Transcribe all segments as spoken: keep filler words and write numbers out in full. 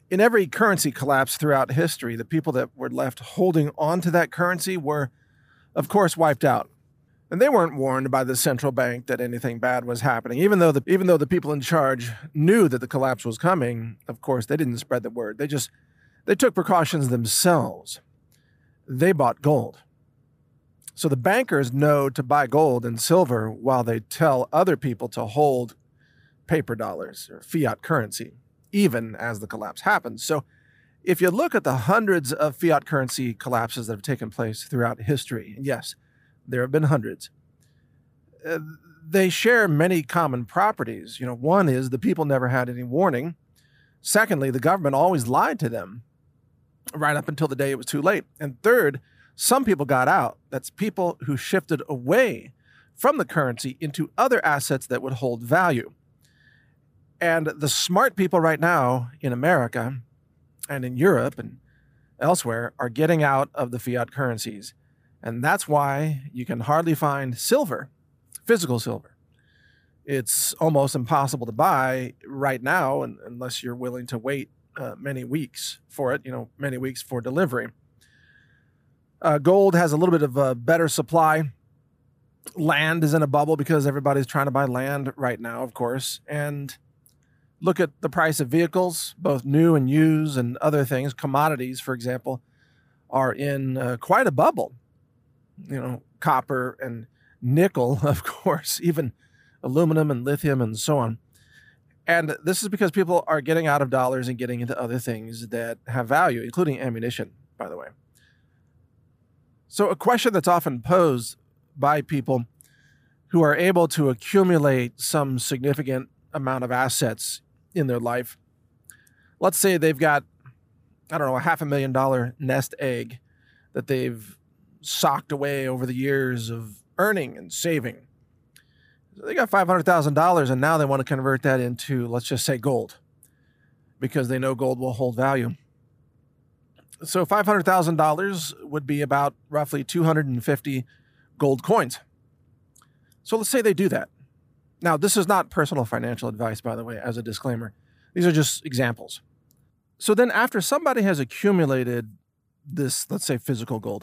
In every currency collapse throughout history, the people that were left holding on to that currency were, of course, wiped out. And they weren't warned by the central bank that anything bad was happening. Even though the even though the people in charge knew that the collapse was coming, of course, they didn't spread the word. They just they took precautions themselves. They bought gold. So the bankers know to buy gold and silver while they tell other people to hold paper dollars or fiat currency, even as the collapse happens. So if you look at the hundreds of fiat currency collapses that have taken place throughout history, and yes, there have been hundreds, uh, they share many common properties. You know, one is the people never had any warning. Secondly, the government always lied to them right up until the day it was too late. And third, some people got out. That's people who shifted away from the currency into other assets that would hold value. And the smart people right now in America and in Europe and elsewhere are getting out of the fiat currencies. And that's why you can hardly find silver, physical silver. It's almost impossible to buy right now unless you're willing to wait uh, many weeks for it, you know, many weeks for delivery. Uh, gold has a little bit of a better supply. Land is in a bubble because everybody's trying to buy land right now, of course. And look at the price of vehicles, both new and used and other things. Commodities, for example, are in uh, quite a bubble. You know, copper and nickel, of course, even aluminum and lithium and so on. And this is because people are getting out of dollars and getting into other things that have value, including ammunition, by the way. So a question that's often posed by people who are able to accumulate some significant amount of assets in their life. Let's say they've got, I don't know, a half a million dollar nest egg that they've socked away over the years of earning and saving. So they got five hundred thousand dollars and now they want to convert that into, let's just say, gold, because they know gold will hold value. So five hundred thousand dollars would be about roughly two hundred fifty gold coins. So let's say they do that. Now, this is not personal financial advice, by the way, as a disclaimer. These are just examples. So then after somebody has accumulated this, let's say, physical gold,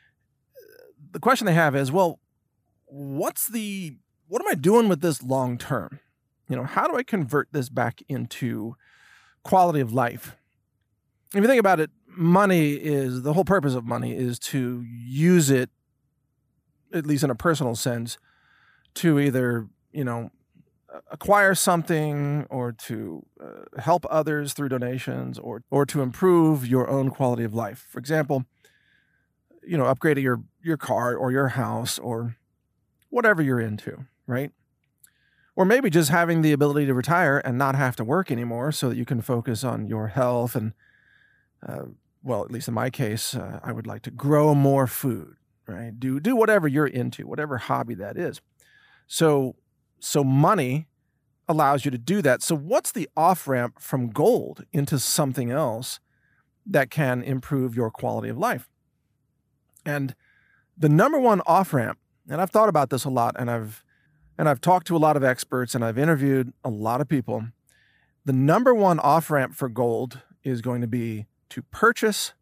the question they have is, well, what's the, what am I doing with this long term? You know, how do I convert this back into quality of life? If you think about it, money is, the whole purpose of money is to use it, at least in a personal sense, to either, you know, acquire something or to uh, help others through donations or or to improve your own quality of life. For example, you know, upgrading your, your car or your house or whatever you're into, right? Or maybe just having the ability to retire and not have to work anymore so that you can focus on your health and, uh, well, at least in my case, uh, I would like to grow more food, right? Do do whatever you're into, whatever hobby that is. So, so money allows you to do that. So what's the off-ramp from gold into something else that can improve your quality of life? And the number one off-ramp, and I've thought about this a lot, and I've and I've talked to a lot of experts, and I've interviewed a lot of people. The number one off-ramp for gold is going to be to purchase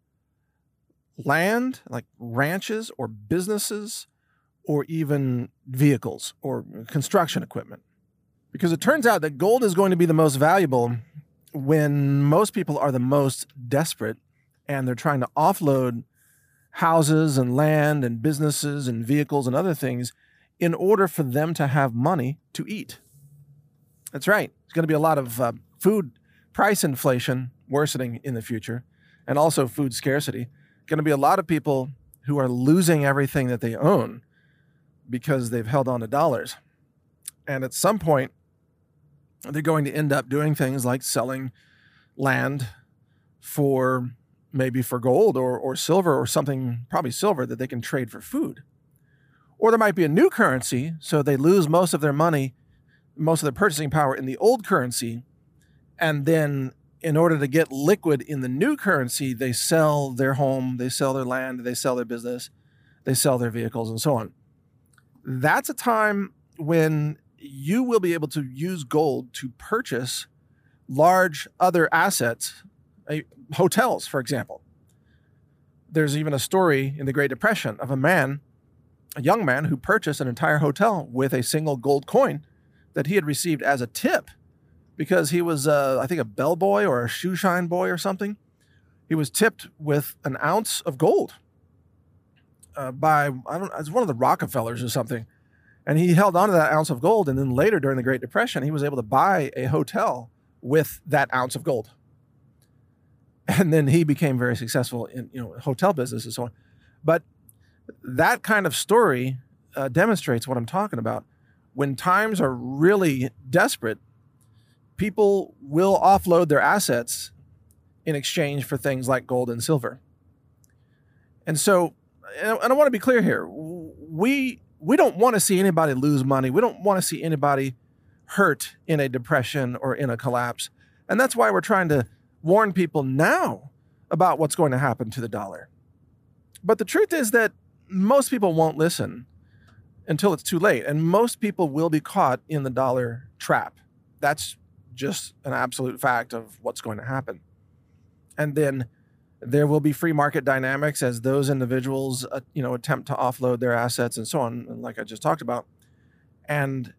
land, like ranches or businesses, or even vehicles or construction equipment. Because it turns out that gold is going to be the most valuable when most people are the most desperate and they're trying to offload houses and land and businesses and vehicles and other things in order for them to have money to eat. That's right. There's going to be a lot of uh, food price inflation worsening in the future, and also food scarcity. Going to be a lot of people who are losing everything that they own because they've held on to dollars. And at some point, they're going to end up doing things like selling land for maybe for gold or, or silver or something, probably silver, that they can trade for food. Or there might be a new currency, so they lose most of their money, most of their purchasing power in the old currency, and then in order to get liquid in the new currency, they sell their home, they sell their land, they sell their business, they sell their vehicles, and so on. That's a time when you will be able to use gold to purchase large other assets, A, hotels, for example. There's even a story in the Great Depression of a man, a young man, who purchased an entire hotel with a single gold coin that he had received as a tip because he was, uh, I think, a bellboy or a shoe shine boy or something. He was tipped with an ounce of gold uh, by, I don't know, it's one of the Rockefellers or something. And he held on to that ounce of gold. And then later during the Great Depression, he was able to buy a hotel with that ounce of gold. And then he became very successful in, you know, hotel business and so on. But that kind of story uh, demonstrates what I'm talking about. When times are really desperate, people will offload their assets in exchange for things like gold and silver. And so, and I want to be clear here, we we don't want to see anybody lose money. We don't want to see anybody hurt in a depression or in a collapse. And that's why we're trying to warn people now about what's going to happen to the dollar. But the truth is that most people won't listen until it's too late. And most people will be caught in the dollar trap. That's just an absolute fact of what's going to happen. And then there will be free market dynamics as those individuals, uh, you know, attempt to offload their assets and so on, like I just talked about. And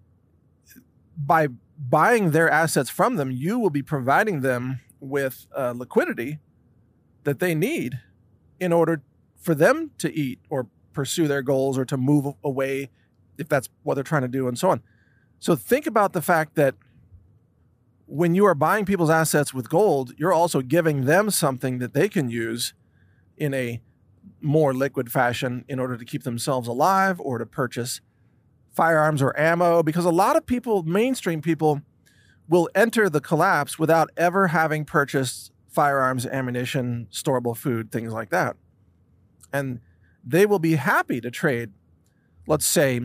by buying their assets from them, you will be providing them with uh, liquidity that they need in order for them to eat or pursue their goals or to move away if that's what they're trying to do and so on. So think about the fact that when you are buying people's assets with gold, you're also giving them something that they can use in a more liquid fashion in order to keep themselves alive or to purchase firearms or ammo. Because a lot of people, mainstream people, will enter the collapse without ever having purchased firearms, ammunition, storable food, things like that. And they will be happy to trade, let's say,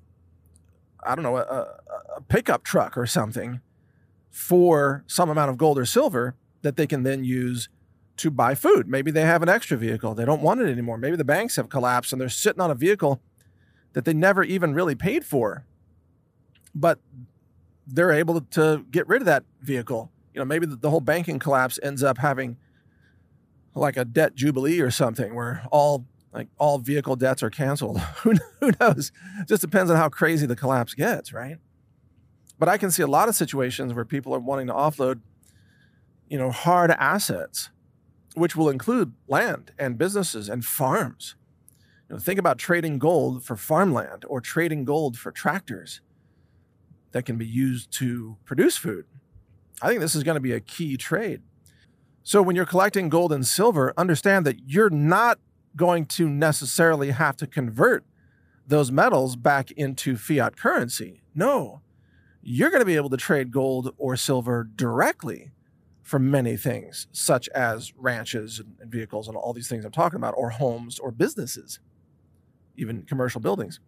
I don't know, a, a pickup truck or something for some amount of gold or silver that they can then use to buy food. Maybe they have an extra vehicle. They don't want it anymore. Maybe the banks have collapsed and they're sitting on a vehicle that they never even really paid for, but they're able to get rid of that vehicle. You know, maybe the, the whole banking collapse ends up having like a debt jubilee or something where all like all vehicle debts are canceled. who, who knows? Just depends on how crazy the collapse gets, right? But I can see a lot of situations where people are wanting to offload, you know, hard assets, which will include land and businesses and farms. You know, think about trading gold for farmland or trading gold for tractors that can be used to produce food. I think this is going to be a key trade. So when you're collecting gold and silver, understand that you're not going to necessarily have to convert those metals back into fiat currency. No. You're going to be able to trade gold or silver directly for many things, such as ranches and vehicles and all these things I'm talking about, or homes or businesses, even commercial buildings.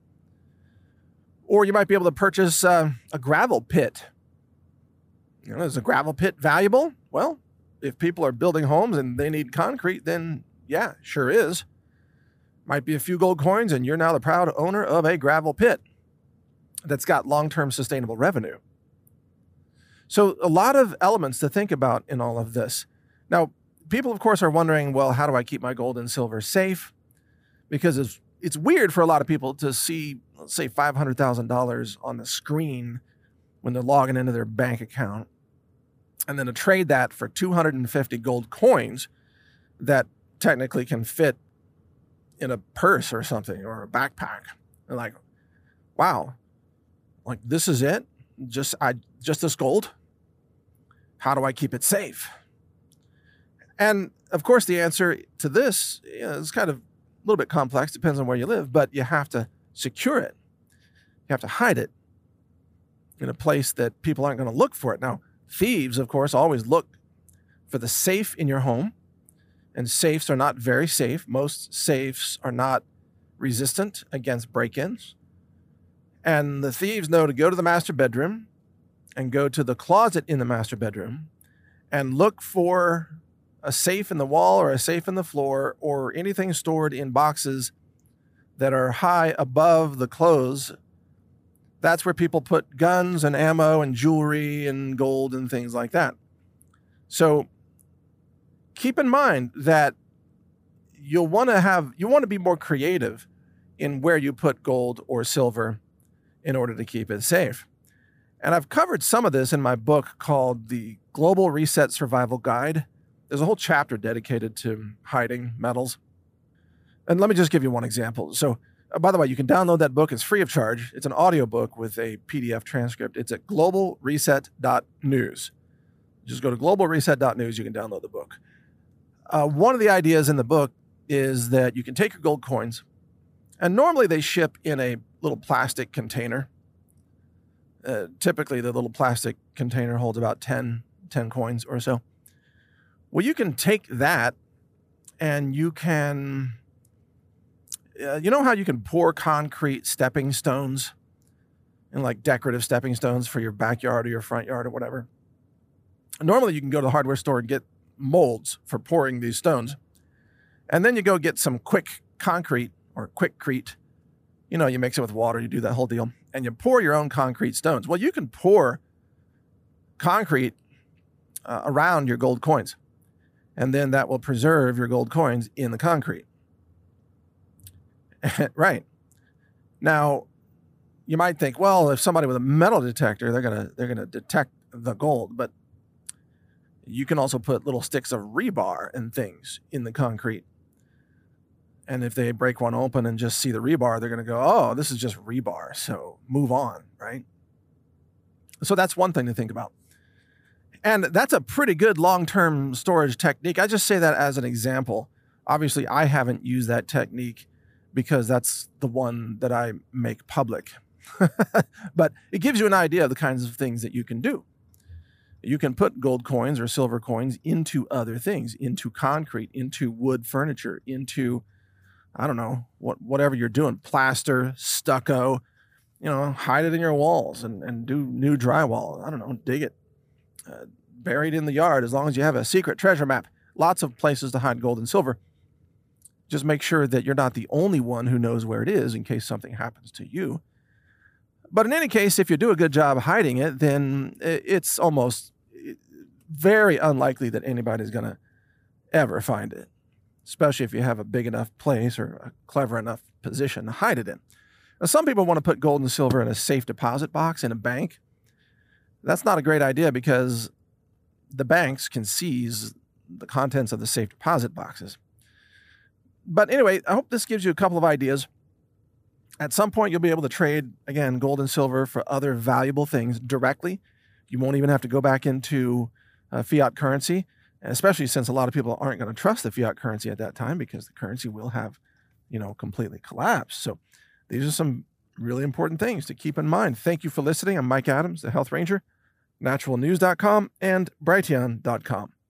Or you might be able to purchase uh, a gravel pit. You know, is a gravel pit valuable? Well, if people are building homes and they need concrete, then yeah, sure is. Might be a few gold coins and you're now the proud owner of a gravel pit that's got long-term sustainable revenue. So a lot of elements to think about in all of this. Now, people, of course, are wondering, well, how do I keep my gold and silver safe? Because it's, it's weird for a lot of people to see, let's say, five hundred thousand dollars on the screen when they're logging into their bank account, and then to trade that for two hundred fifty gold coins that technically can fit in a purse or something or a backpack. They're like, wow. Like, this is it? Just I just this gold? How do I keep it safe? And, of course, the answer to this, you know, is kind of a little bit complex, depends on where you live, but you have to secure it. You have to hide it in a place that people aren't going to look for it. Now, thieves, of course, always look for the safe in your home, and safes are not very safe. Most safes are not resistant against break-ins. And the thieves know to go to the master bedroom and go to the closet in the master bedroom and look for a safe in the wall or a safe in the floor or anything stored in boxes that are high above the clothes. That's where people put guns and ammo and jewelry and gold and things like that. So keep in mind that you'll want to have, you want to be more creative in where you put gold or silver in order to keep it safe. And I've covered some of this in my book called The Global Reset Survival Guide. There's a whole chapter dedicated to hiding metals. And let me just give you one example. So, uh, by the way, you can download that book. It's free of charge. It's an audiobook with a P D F transcript. It's at global reset dot news. Just go to global reset dot news. You can download the book. Uh, one of the ideas in the book is that you can take your gold coins, and normally they ship in a little plastic container. Uh, typically, the little plastic container holds about ten, ten coins or so. Well, you can take that and you can, uh, you know how you can pour concrete stepping stones and like decorative stepping stones for your backyard or your front yard or whatever? Normally, you can go to the hardware store and get molds for pouring these stones. And then you go get some quick concrete or Quikrete. You know, you mix it with water, you do that whole deal, and you pour your own concrete stones. Well, you can pour concrete uh, around your gold coins, and then that will preserve your gold coins in the concrete. Right. Now, you might think, well, if somebody with a metal detector, they're gonna they're gonna detect the gold, but you can also put little sticks of rebar and things in the concrete. And if they break one open and just see the rebar, they're going to go, oh, this is just rebar, so move on, right? So that's one thing to think about. And that's a pretty good long-term storage technique. I just say that as an example. Obviously, I haven't used that technique because that's the one that I make public. But it gives you an idea of the kinds of things that you can do. You can put gold coins or silver coins into other things, into concrete, into wood furniture, into, I don't know, what whatever you're doing, plaster, stucco, you know, hide it in your walls and, and do new drywall. I don't know, dig it, uh, buried in the yard, as long as you have a secret treasure map. Lots of places to hide gold and silver. Just make sure that you're not the only one who knows where it is in case something happens to you. But in any case, if you do a good job hiding it, then it's almost very unlikely that anybody's going to ever find it, especially if you have a big enough place or a clever enough position to hide it in. Now, some people want to put gold and silver in a safe deposit box in a bank. That's not a great idea because the banks can seize the contents of the safe deposit boxes. But anyway, I hope this gives you a couple of ideas. At some point, you'll be able to trade, again, gold and silver for other valuable things directly. You won't even have to go back into uh, fiat currency, especially since a lot of people aren't going to trust the fiat currency at that time because the currency will have, you know, completely collapsed. So these are some really important things to keep in mind. Thank you for listening. I'm Mike Adams, the Health Ranger, natural news dot com and brighteon dot com.